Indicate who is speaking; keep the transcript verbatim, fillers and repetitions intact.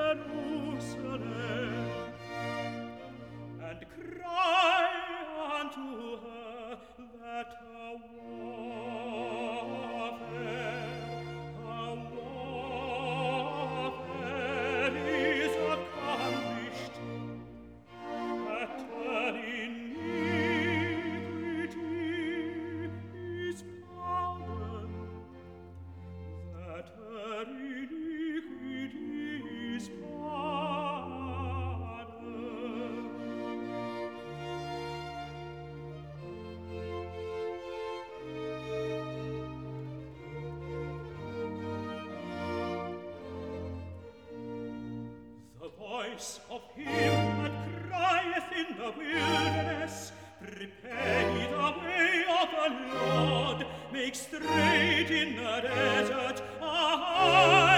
Speaker 1: Jerusalem, and cry unto her that her warfare, her warfare is accomplished, that her iniquity is pardoned, that her iniquity is pardoned. The voice of him that crieth in the wilderness, prepare ye the way of the Lord, make straight in the desert a